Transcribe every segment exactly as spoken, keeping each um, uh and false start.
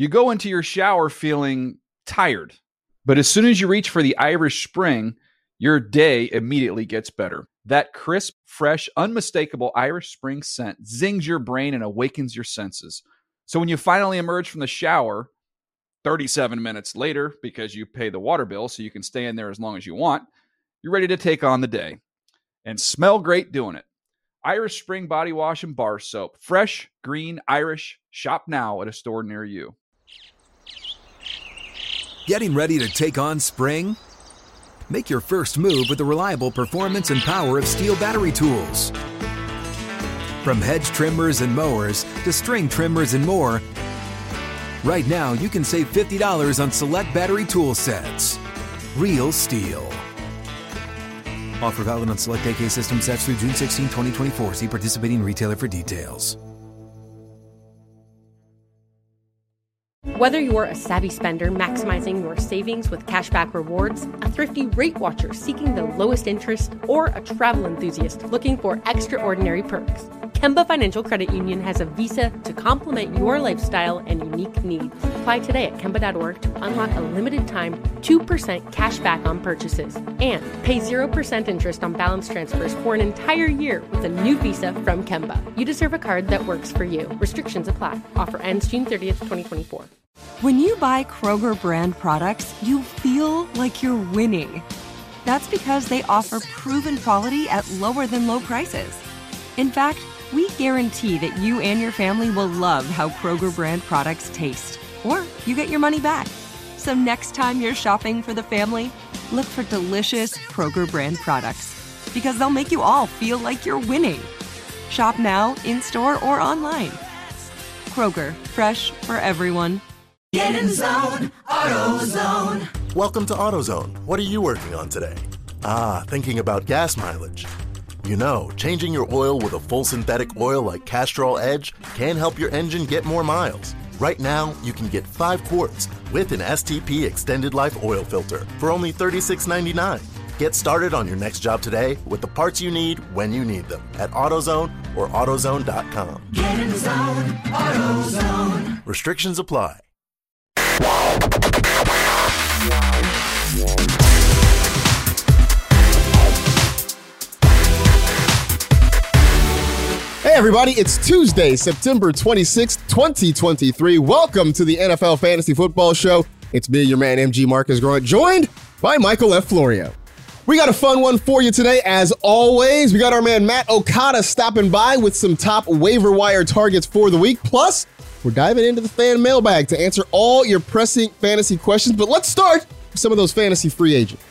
You go into your shower feeling tired, but as soon as you reach for the Irish Spring, your day immediately gets better. That crisp, fresh, unmistakable Irish Spring scent zings your brain and awakens your senses. So when you finally emerge from the shower, thirty-seven minutes later, because you pay the water bill so you can stay in there as long as you want, you're ready to take on the day and smell great doing it. Irish Spring Body Wash and Bar Soap. Fresh, green, Irish. Shop now at a store near you. Getting ready to take on spring? Make your first move with the reliable performance and power of Steel battery tools. From hedge trimmers and mowers to string trimmers and more, right now you can save fifty dollars on select battery tool sets. Real Steel. Offer valid on select A K system sets through June sixteenth, twenty twenty-four. See participating retailer for details. Whether you're a savvy spender maximizing your savings with cashback rewards, a thrifty rate watcher seeking the lowest interest, or a travel enthusiast looking for extraordinary perks, Kemba Financial Credit Union has a visa to complement your lifestyle and unique needs. Apply today at Kemba dot org to unlock a limited time two percent cash back on purchases and pay zero percent interest on balance transfers for an entire year with a new visa from Kemba. You deserve a card that works for you. Restrictions apply. Offer ends June thirtieth, twenty twenty-four. When you buy Kroger brand products, you feel like you're winning. That's because they offer proven quality at lower than low prices. In fact, we guarantee that you and your family will love how Kroger brand products taste, or you get your money back. So next time you're shopping for the family, look for delicious Kroger brand products, because they'll make you all feel like you're winning. Shop now, in-store, or online. Kroger, fresh for everyone. Get in zone, AutoZone. Welcome to AutoZone. What are you working on today? Ah, thinking about gas mileage. You know, changing your oil with a full synthetic oil like Castrol Edge can help your engine get more miles. Right now, you can get five quarts with an S T P Extended Life Oil Filter for only thirty-six ninety-nine. Get started on your next job today with the parts you need when you need them at AutoZone or AutoZone dot com. Get in zone, AutoZone. Restrictions apply. Hey everybody, it's Tuesday, September twenty-sixth, twenty twenty-three. Welcome to the N F L Fantasy Football Show. It's me, your man M G Marcus Grant, joined by Michael F. Florio. We got a fun one for you today, as always. We got our man Matt Okada stopping by with some top waiver wire targets for the week. Plus, we're diving into the fan mailbag to answer all your pressing fantasy questions. But let's start with some of those fantasy free agents.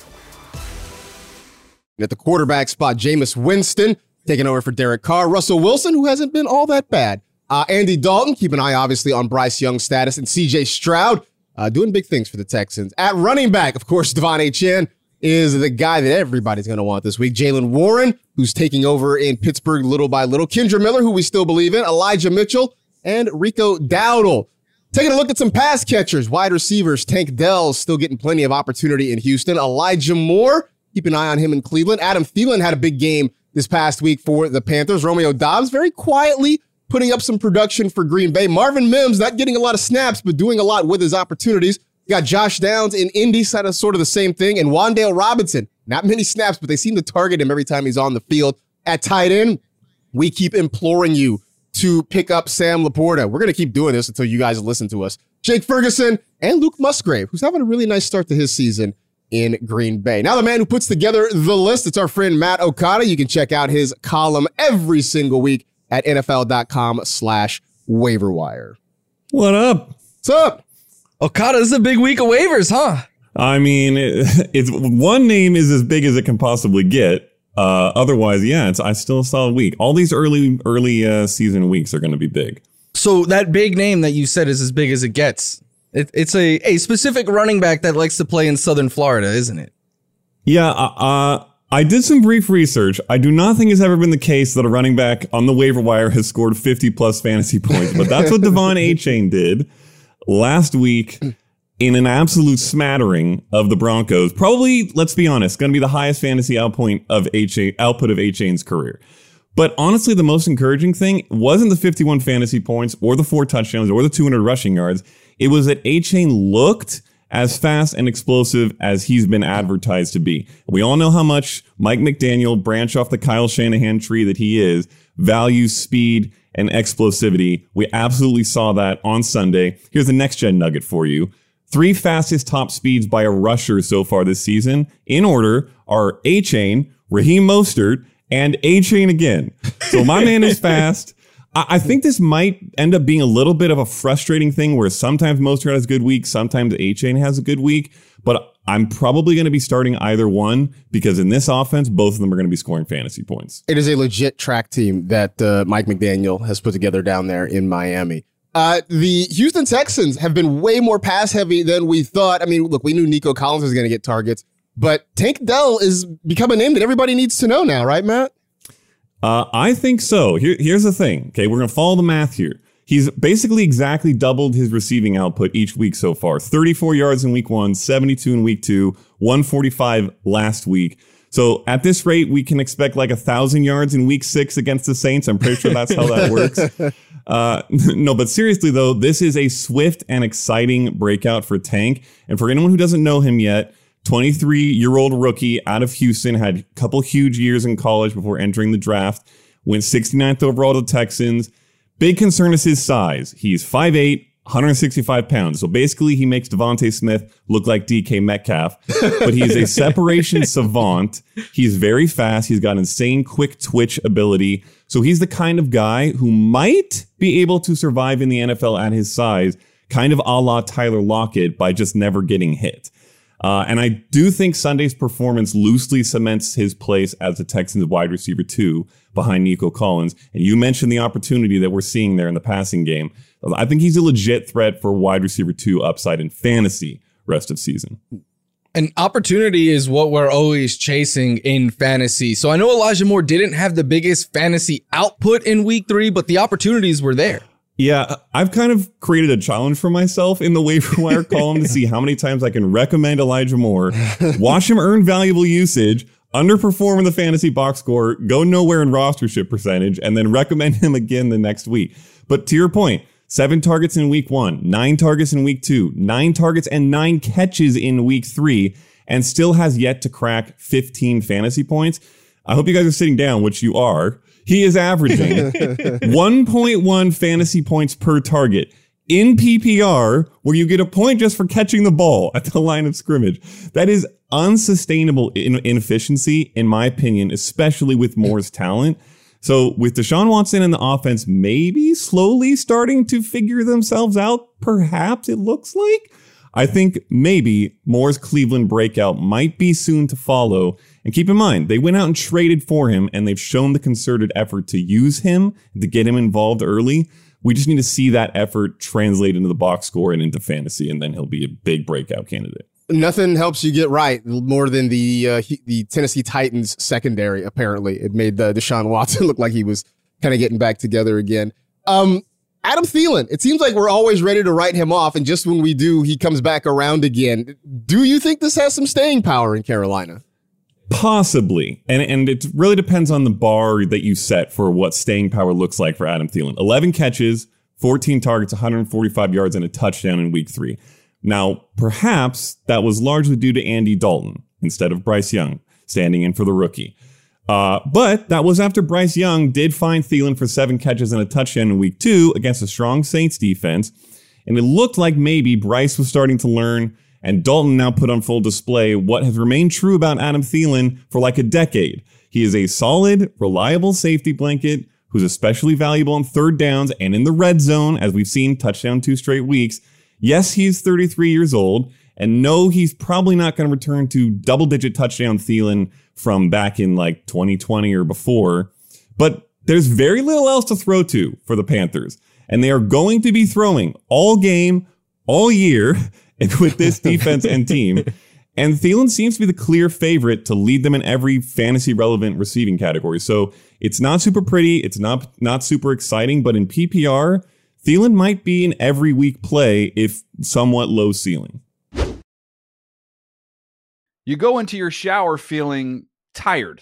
At the quarterback spot, Jameis Winston taking over for Derek Carr. Russell Wilson, who hasn't been all that bad. Uh, Andy Dalton, keep an eye, obviously, on Bryce Young's status. And C J Stroud uh, doing big things for the Texans. At running back, of course, Devon Achane is the guy that everybody's going to want this week. Jaylen Warren, who's taking over in Pittsburgh little by little. Kendra Miller, who we still believe in. Elijah Mitchell and Rico Dowdle. Taking a look at some pass catchers. Wide receivers, Tank Dell's still getting plenty of opportunity in Houston. Elijah Moore, keep an eye on him in Cleveland. Adam Thielen had a big game this past week for the Panthers. Romeo Doubs very quietly putting up some production for Green Bay. Marvin Mims not getting a lot of snaps, but doing a lot with his opportunities. You got Josh Downs in Indy, sort of the same thing. And Wan'Dale Robinson, not many snaps, but they seem to target him every time he's on the field. At tight end, we keep imploring you to pick up Sam Laporta. We're going to keep doing this until you guys listen to us. Jake Ferguson and Luke Musgrave, who's having a really nice start to his season in Green Bay. Now the man who puts together the list, it's our friend Matt Okada. You can check out his column every single week at NFL.com slash waiver wire. What up? What's up? Okada, this is a big week of waivers, huh? I mean, it, it's one name is as big as it can possibly get. Uh, otherwise, yeah, it's I still a solid week. All these early early uh, season weeks are going to be big. So that big name that you said is as big as it gets. It, it's a, a specific running back that likes to play in Southern Florida, isn't it? Yeah, uh, I did some brief research. I do not think it's ever been the case that a running back on the waiver wire has scored fifty plus fantasy points, but that's what Devon Achane did last week in an absolute smattering of the Broncos. Probably, let's be honest, going to be the highest fantasy outpoint of Achane, output of Achane's career. But honestly, the most encouraging thing wasn't the fifty-one fantasy points or the four touchdowns or the two hundred rushing yards. It was that A-Chain looked as fast and explosive as he's been advertised to be. We all know how much Mike McDaniel, branch off the Kyle Shanahan tree that he is, values speed and explosivity. We absolutely saw that on Sunday. Here's the next gen nugget for you. Three fastest top speeds by a rusher so far this season, in order, are A-Chain, Raheem Mostert, and A-Chain again. So my man is fast. I, I think this might end up being a little bit of a frustrating thing where sometimes Mostert has a good week, sometimes A-Chain has a good week, but I'm probably going to be starting either one because in this offense, both of them are going to be scoring fantasy points. It is a legit track team that uh, Mike McDaniel has put together down there in Miami. Uh, the Houston Texans have been way more pass heavy than we thought. I mean, look, we knew Nico Collins was going to get targets, but Tank Dell is becoming a name that everybody needs to know now, right, Matt? Uh, I think so. Here, here's the thing. Okay, we're going to follow the math here. He's basically exactly doubled his receiving output each week so far. thirty-four yards in week one, seventy-two in week two, one forty-five last week. So at this rate, we can expect like a thousand yards in week six against the Saints. I'm pretty sure that's how that works. Uh, no, but seriously though, this is a swift and exciting breakout for Tank. And for anyone who doesn't know him yet, twenty-three-year-old rookie out of Houston, had a couple huge years in college before entering the draft, went sixty-ninth overall to the Texans. Big concern is his size. He's five eight, one sixty-five pounds. So basically he makes Devontae Smith look like D K Metcalf, but he's a separation savant. He's very fast. He's got insane quick twitch ability. So he's the kind of guy who might be able to survive in the N F L at his size, kind of a la Tyler Lockett, by just never getting hit. Uh, and I do think Sunday's performance loosely cements his place as the Texans wide receiver two behind Nico Collins. And you mentioned the opportunity that we're seeing there in the passing game. I think he's a legit threat for wide receiver two upside in fantasy rest of season. And opportunity is what we're always chasing in fantasy. So I know Elijah Moore didn't have the biggest fantasy output in week three, but the opportunities were there. Yeah, I've kind of created a challenge for myself in the waiver wire column to see how many times I can recommend Elijah Moore, watch him earn valuable usage, underperform in the fantasy box score, go nowhere in rostership percentage, and then recommend him again the next week. But to your point, seven targets in week one, nine targets in week two, nine targets and nine catches in week three, and still has yet to crack fifteen fantasy points. I hope you guys are sitting down, which you are. He is averaging one point one fantasy points per target in P P R, where you get a point just for catching the ball at the line of scrimmage. That is unsustainable in- inefficiency, in my opinion, especially with Moore's talent. So with Deshaun Watson and the offense maybe slowly starting to figure themselves out, perhaps it looks like, I think maybe Moore's Cleveland breakout might be soon to follow. And keep in mind, they went out and traded for him, and they've shown the concerted effort to use him, to get him involved early. We just need to see that effort translate into the box score and into fantasy, and then he'll be a big breakout candidate. Nothing helps you get right more than the uh, he, the Tennessee Titans secondary, apparently. It made uh, Deshaun Watson look like he was kind of getting back together again. Um, Adam Thielen, it seems like we're always ready to write him off, and just when we do, he comes back around again. Do you think this has some staying power in Carolina? Possibly. And and it really depends on the bar that you set for what staying power looks like for Adam Thielen. eleven catches, fourteen targets, one forty-five yards, and a touchdown in week three. Now, perhaps that was largely due to Andy Dalton instead of Bryce Young standing in for the rookie. Uh, but that was after Bryce Young did find Thielen for seven catches and a touchdown in week two against a strong Saints defense. And it looked like maybe Bryce was starting to learn, and Dalton now put on full display what has remained true about Adam Thielen for like a decade. He is a solid, reliable safety blanket who's especially valuable on third downs and in the red zone, as we've seen touchdown two straight weeks. Yes, he's thirty-three years old, and no, he's probably not going to return to double-digit touchdown Thielen from back in like twenty twenty or before. But there's very little else to throw to for the Panthers, and they are going to be throwing all game, all year, and with this defense and team. And Thielen seems to be the clear favorite to lead them in every fantasy-relevant receiving category. So it's not super pretty, it's not not super exciting, but in P P R, Thielen might be an every week play if somewhat low ceiling. You go into your shower feeling tired,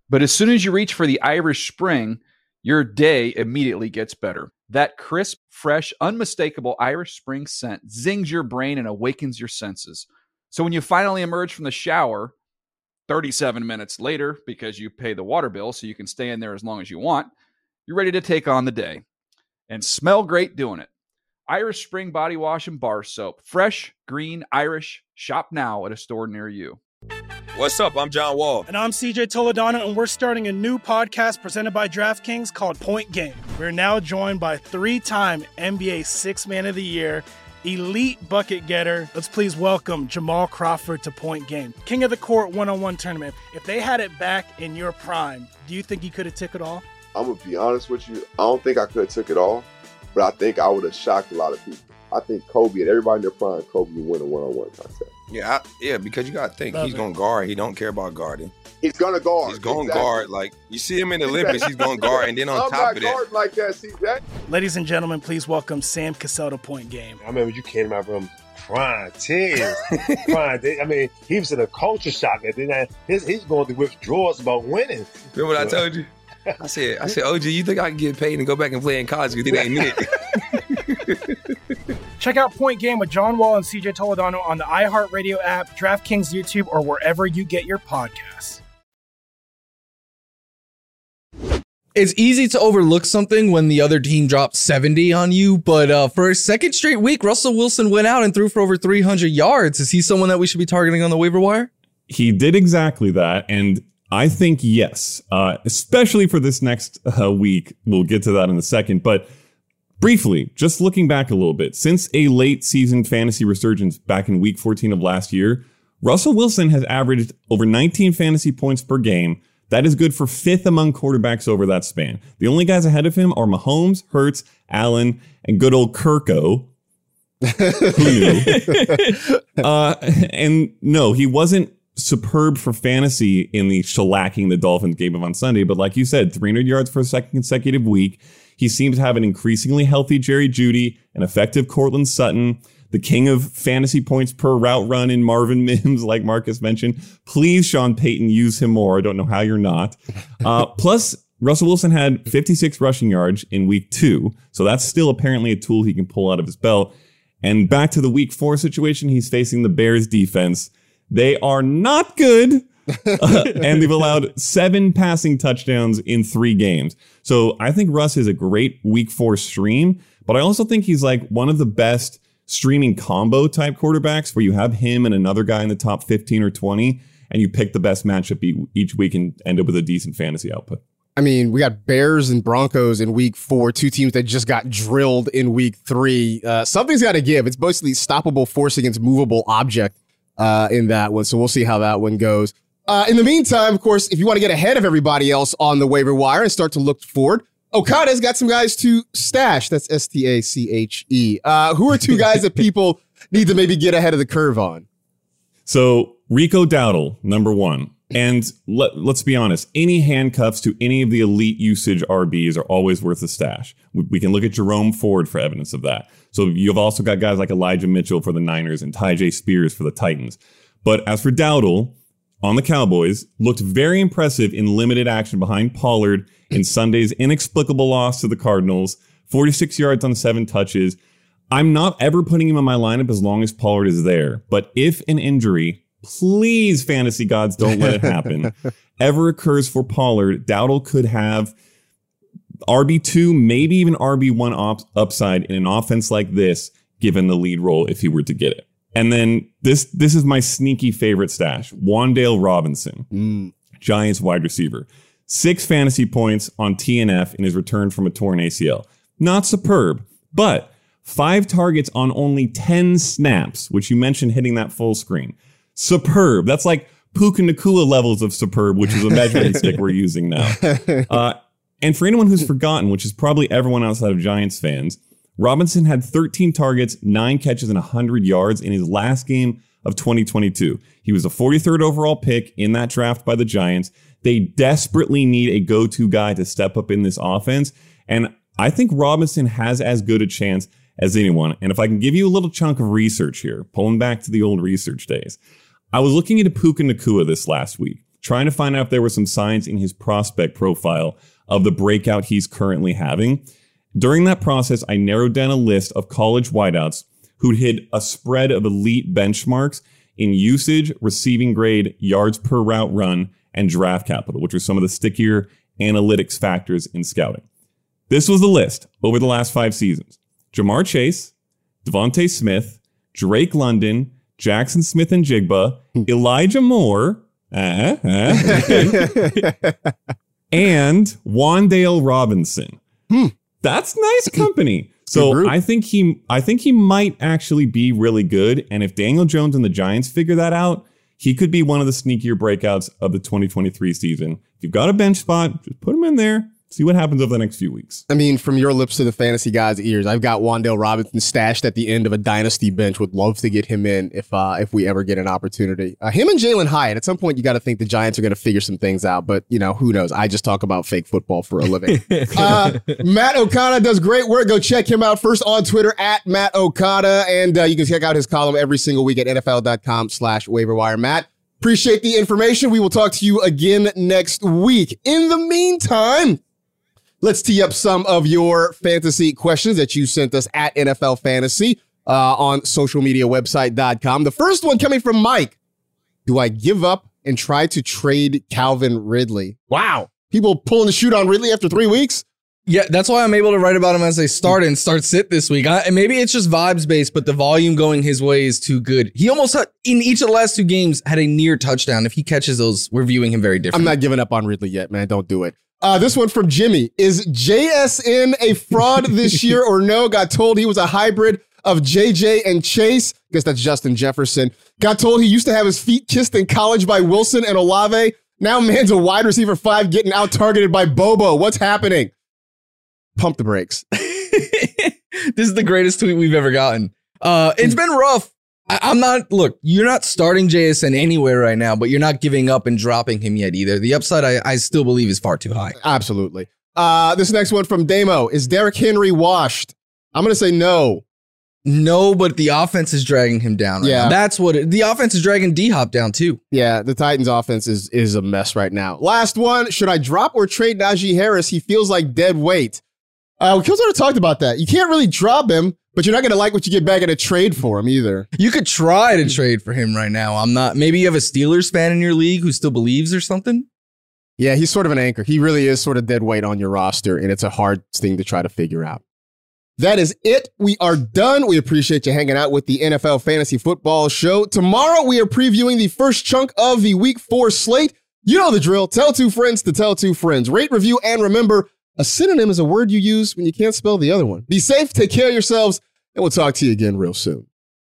But as soon as you reach for the Irish Spring, your day immediately gets better. That crisp, fresh, unmistakable Irish Spring scent zings your brain and awakens your senses. So when you finally emerge from the shower, thirty-seven minutes later, because you pay the water bill so you can stay in there as long as you want, you're ready to take on the day. And smell great doing it. Irish Spring Body Wash and Bar Soap. Fresh, green, Irish. Shop now at a store near you. What's up? I'm John Wall. And I'm C J Toledano, and we're starting a new podcast presented by DraftKings called Point Game. We're now joined by three-time N B A Sixth Man of the Year, elite bucket getter. Let's please welcome Jamal Crawford to Point Game. King of the Court one-on-one tournament. If they had it back in your prime, do you think you could have took it all? I'm going to be honest with you. I don't think I could have took it all, but I think I would have shocked a lot of people. I think Kobe and everybody in their prime, Kobe would win a one-on-one contest. Yeah, I, yeah, because you got to think, Love he's going to guard. He don't care about guarding. He's going to guard. He's going to exactly. guard. Like, you see him in the Olympics, he's going to guard. And then on I'm top of that. I'm not guarding like that, C J. Ladies and gentlemen, please welcome Sam Cassell to Point Game. I remember you came to my room crying, tears, crying. I mean, he was in a culture shock. And then his, he's going through withdrawals about winning. Remember what I told you? I said, I said, O G, you think I can get paid and go back and play in college? You think that ain't it? Check out Point Game with John Wall and C J Toledano on the iHeartRadio app, DraftKings YouTube, or wherever you get your podcasts. It's easy to overlook something when the other team drops seventy on you, but uh, for a second straight week, Russell Wilson went out and threw for over three hundred yards. Is he someone that we should be targeting on the waiver wire? He did exactly that, and I think yes, uh, especially for this next uh, week. We'll get to that in a second, but briefly, just looking back a little bit, since a late season fantasy resurgence back in week fourteen of last year, Russell Wilson has averaged over nineteen fantasy points per game. That is good for fifth among quarterbacks over that span. The only guys ahead of him are Mahomes, Hurts, Allen, and good old Kirko. Who knew? uh, and no, he wasn't superb for fantasy in the shellacking the Dolphins game of on Sunday, but like you said, three hundred yards for a second consecutive week. He seems to have an increasingly healthy Jerry Jeudy, an effective Cortland Sutton, the king of fantasy points per route run in Marvin Mims, like Marcus mentioned. Please, Sean Payton, use him more. I don't know how you're not. Uh, plus, Russell Wilson had fifty-six rushing yards in week two, so that's still apparently a tool he can pull out of his belt. And back to the week four situation, he's facing the Bears defense. They are not good. uh, and they've allowed seven passing touchdowns in three games. So I think Russ is a great week four stream, but I also think he's like one of the best streaming combo type quarterbacks where you have him and another guy in the top fifteen or twenty, and you pick the best matchup e- each week and end up with a decent fantasy output. I mean, we got Bears and Broncos in week four, two teams that just got drilled in week three. Uh, something's got to give. It's mostly stoppable force against movable object uh, in that one. So we'll see how that one goes. Uh, in the meantime, of course, if you want to get ahead of everybody else on the waiver wire and start to look forward, Okada's got some guys to stash. That's S T A C H E. Uh, who are two guys that people need to maybe get ahead of the curve on? So Rico Dowdle, number one. And let, let's be honest, any handcuffs to any of the elite usage R Bs are always worth a stash. We, we can look at Jerome Ford for evidence of that. So you've also got guys like Elijah Mitchell for the Niners and Tyjae Spears for the Titans. But as for Dowdle, on the Cowboys, looked very impressive in limited action behind Pollard in Sunday's inexplicable loss to the Cardinals, forty-six yards on seven touches. I'm not ever putting him in my lineup as long as Pollard is there. But if an injury, please, fantasy gods, don't let it happen, ever occurs for Pollard, Dowdle could have R B two, maybe even R B one op- upside in an offense like this, given the lead role if he were to get it. And then this this is my sneaky favorite stash, Wan'Dale Robinson, mm. Giants wide receiver. Six fantasy points on T N F in his return from a torn A C L. Not superb, but five targets on only ten snaps, which you mentioned hitting that full screen. Superb. That's like Puka Nacua levels of superb, which is a measuring stick we're using now. Uh, and for anyone who's forgotten, which is probably everyone outside of Giants fans, Robinson had thirteen targets, nine catches, and one hundred yards in his last game of twenty twenty-two. He was the forty-third overall pick in that draft by the Giants. They desperately need a go-to guy to step up in this offense, and I think Robinson has as good a chance as anyone. And if I can give you a little chunk of research here, pulling back to the old research days, I was looking into Puka Nacua this last week. trying to find out if there were some signs in his prospect profile of the breakout he's currently having. During that process, I narrowed down a list of college wideouts who'd hit a spread of elite benchmarks in usage, receiving grade, yards per route run, and draft capital, which are some of the stickier analytics factors in scouting. This was the list over the last five seasons. Jamar Chase, Devontae Smith, Drake London, Jackson Smith and Jigba, Elijah Moore, uh, uh, and Wan'Dale Robinson. Hmm. That's nice company. So I think he I think he might actually be really good. And if Daniel Jones and the Giants figure that out, he could be one of the sneakier breakouts of the twenty twenty-three season. If you've got a bench spot, just put him in there. See what happens over the next few weeks. I mean, from your lips to the fantasy guys' ears, I've got Wan'Dale Robinson stashed at the end of a dynasty bench. Would love to get him in if uh, if we ever get an opportunity. Uh, him and Jalen Hyatt. At some point, you got to think the Giants are going to figure some things out. But, you know, who knows? I just talk about fake football for a living. uh, Matt Okada does great work. Go check him out first on Twitter at Matt Okada. And uh, you can check out his column every single week at N F L dot com slash waiver wire. Matt, appreciate the information. We will talk to you again next week. In the meantime, let's tee up some of your fantasy questions that you sent us at N F L Fantasy uh, on social media website dot com. The first one coming from Mike. Do I give up and try to trade Calvin Ridley? Wow. People pulling the shoot on Ridley after three weeks? Yeah, that's why I'm able to write about him as a start and start sit this week. I, and maybe it's just vibes based, but the volume going his way is too good. He almost, had, in each of the last two games, had a near touchdown. If he catches those, we're viewing him very differently. I'm not giving up on Ridley yet, man. Don't do it. Uh, this one from Jimmy. Is J S N a fraud this year or no? Got told he was a hybrid of J J and Chase. Guess that's Justin Jefferson. Got told he used to have his feet kissed in college by Wilson and Olave. Now man's a wide receiver five getting out-targeted by Bobo. What's happening? Pump the brakes. This is the greatest tweet we've ever gotten. Uh, it's been rough. I, I'm not, look, you're not starting J S N anywhere right now, but you're not giving up and dropping him yet either. The upside, I, I still believe, is far too high. Absolutely. Uh, this next one from Damo. Is Derrick Henry washed? I'm going to say no. No, but the offense is dragging him down right Yeah. now. That's what it, the offense is dragging D-Hop down too. Yeah, the Titans offense is, is a mess right now. Last one. Should I drop or trade Najee Harris? He feels like dead weight. Uh, Kills already talked about that. You can't really drop him, but you're not going to like what you get back in a trade for him either. You could try to trade for him right now. I'm not. Maybe you have a Steelers fan in your league who still believes or something. Yeah, he's sort of an anchor. He really is sort of dead weight on your roster, and it's a hard thing to try to figure out. That is it. We are done. We appreciate you hanging out with the N F L Fantasy Football Show. Tomorrow, we are previewing the first chunk of the Week four slate. You know the drill. Tell two friends to tell two friends. Rate, review, and remember, a synonym is a word you use when you can't spell the other one. Be safe, take care of yourselves, and we'll talk to you again real soon.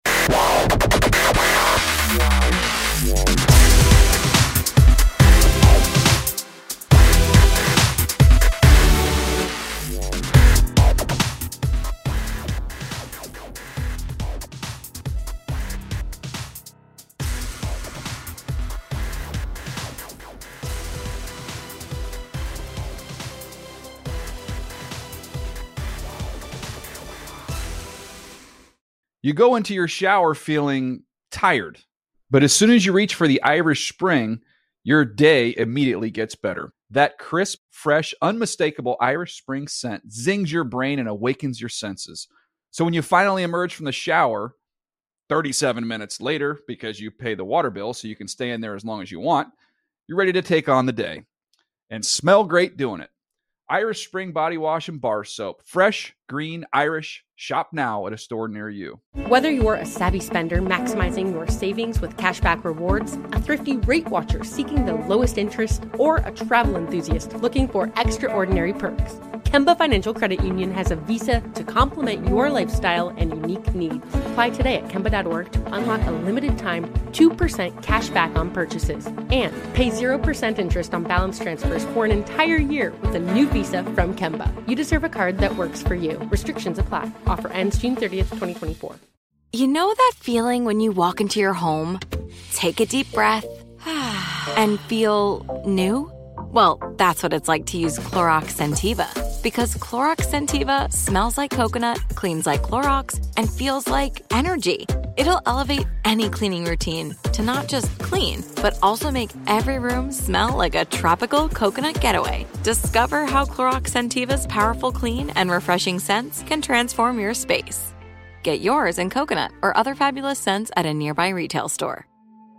You go into your shower feeling tired, but as soon as you reach for the Irish Spring, your day immediately gets better. That crisp, fresh, unmistakable Irish Spring scent zings your brain and awakens your senses. So when you finally emerge from the shower, thirty-seven minutes later, because you pay the water bill so you can stay in there as long as you want, you're ready to take on the day and smell great doing it. Irish Spring Body Wash and Bar Soap. Fresh, green, Irish. Shop now at a store near you. Whether you're a savvy spender maximizing your savings with cashback rewards, a thrifty rate watcher seeking the lowest interest, or a travel enthusiast looking for extraordinary perks, Kemba Financial Credit Union has a visa to complement your lifestyle and unique needs. Apply today at Kemba dot org to unlock a limited time two percent cash back on purchases and pay zero percent interest on balance transfers for an entire year with a new visa from Kemba. You deserve a card that works for you. Restrictions apply. Offer ends June thirtieth, twenty twenty-four. You know that feeling when you walk into your home, take a deep breath, and feel new? Well, that's what it's like to use Clorox Scentiva. Because Clorox Scentiva smells like coconut, cleans like Clorox, and feels like energy. It'll elevate any cleaning routine to not just clean, but also make every room smell like a tropical coconut getaway. Discover how Clorox Scentiva's powerful clean and refreshing scents can transform your space. Get yours in coconut or other fabulous scents at a nearby retail store.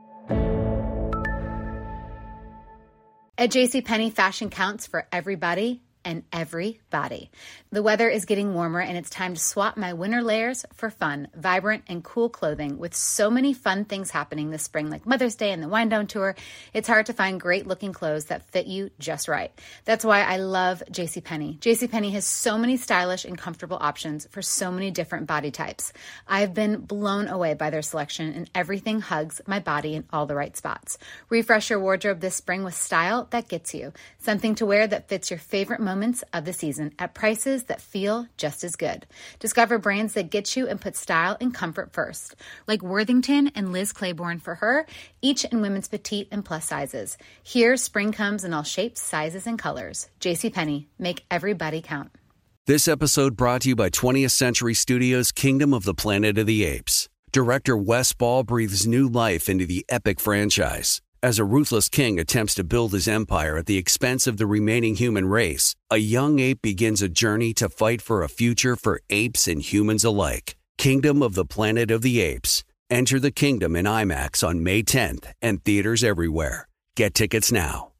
At JCPenney, fashion counts for everybody and every body. The weather is getting warmer and it's time to swap my winter layers for fun, vibrant, and cool clothing. With so many fun things happening this spring, like Mother's Day and the Wind Down Tour, it's hard to find great looking clothes that fit you just right. That's why I love JCPenney. JCPenney has so many stylish and comfortable options for so many different body types. I've been blown away by their selection, and everything hugs my body in all the right spots. Refresh your wardrobe this spring with style that gets you. Something to wear that fits your favorite moments of the season at prices that feel just as good. Discover brands that get you and put style and comfort first, like Worthington and Liz Claiborne for her, each in women's petite and plus sizes. Here, spring comes in all shapes, sizes, and colors. JCPenney, make everybody count. This episode brought to you by twentieth Century Studios' Kingdom of the Planet of the Apes. Director Wes Ball breathes new life into the epic franchise. As a ruthless king attempts to build his empire at the expense of the remaining human race, a young ape begins a journey to fight for a future for apes and humans alike. Kingdom of the Planet of the Apes. Enter the kingdom in IMAX on May tenth and theaters everywhere. Get tickets now.